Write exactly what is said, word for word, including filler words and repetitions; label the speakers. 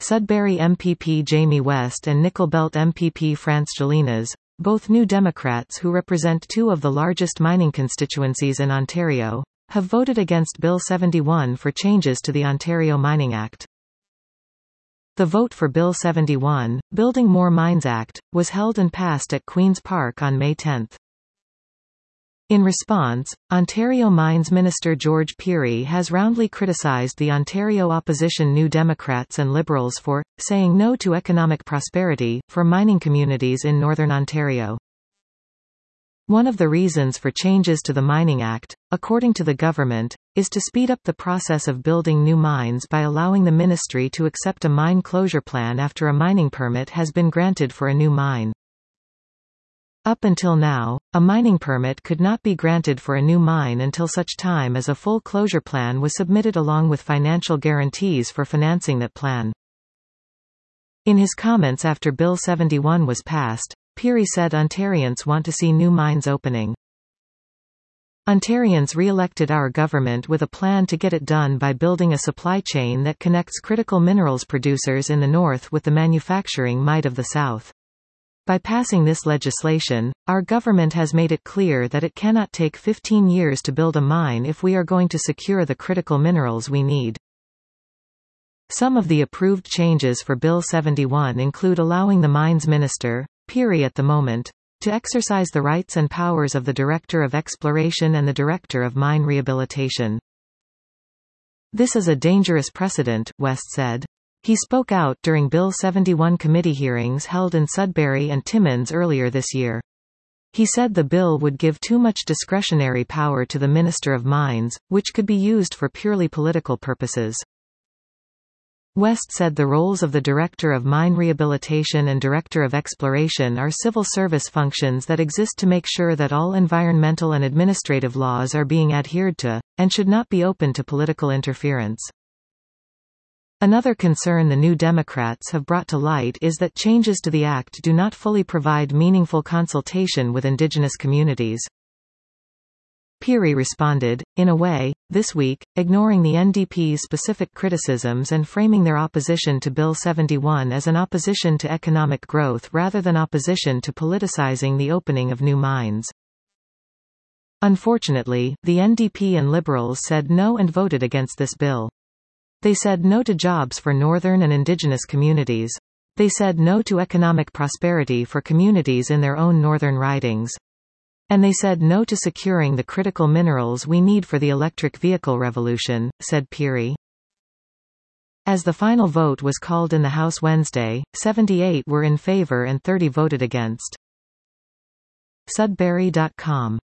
Speaker 1: Sudbury M P P Jamie West and Nickel Belt M P P France Gélinas, both New Democrats who represent two of the largest mining constituencies in Ontario, have voted against Bill seventy-one for changes to the Ontario Mining Act. The vote for Bill seventy-one, Building More Mines Act, was held and passed at Queen's Park on May tenth. In response, Ontario Mines Minister George Pirie has roundly criticised the Ontario opposition New Democrats and Liberals for saying no to economic prosperity for mining communities in Northern Ontario. One of the reasons for changes to the Mining Act, according to the government, is to speed up the process of building new mines by allowing the ministry to accept a mine closure plan after a mining permit has been granted for a new mine. Up until now, a mining permit could not be granted for a new mine until such time as a full closure plan was submitted along with financial guarantees for financing that plan. In his comments after Bill seventy-one was passed, Pirie said Ontarians want to see new mines opening. Ontarians re-elected our government with a plan to get it done by building a supply chain that connects critical minerals producers in the north with the manufacturing might of the south. By passing this legislation, our government has made it clear that it cannot take fifteen years to build a mine if we are going to secure the critical minerals we need. Some of the approved changes for Bill seventy-one include allowing the mines minister, Pirie at the moment, to exercise the rights and powers of the Director of Exploration and the Director of Mine Rehabilitation. This is a dangerous precedent, West said. He spoke out during Bill seventy-one committee hearings held in Sudbury and Timmins earlier this year. He said the bill would give too much discretionary power to the Minister of Mines, which could be used for purely political purposes. West said the roles of the Director of Mine Rehabilitation and Director of Exploration are civil service functions that exist to make sure that all environmental and administrative laws are being adhered to, and should not be open to political interference. Another concern the New Democrats have brought to light is that changes to the Act do not fully provide meaningful consultation with Indigenous communities. Pirie responded, in a way, this week, ignoring the N D P's specific criticisms and framing their opposition to Bill seventy-one as an opposition to economic growth rather than opposition to politicizing the opening of new mines. Unfortunately, the N D P and Liberals said no and voted against this bill. They said no to jobs for northern and Indigenous communities. They said no to economic prosperity for communities in their own northern ridings. And they said no to securing the critical minerals we need for the electric vehicle revolution, said Pirie. As the final vote was called in the House Wednesday, seventy-eight were in favor and thirty voted against. Sudbury dot com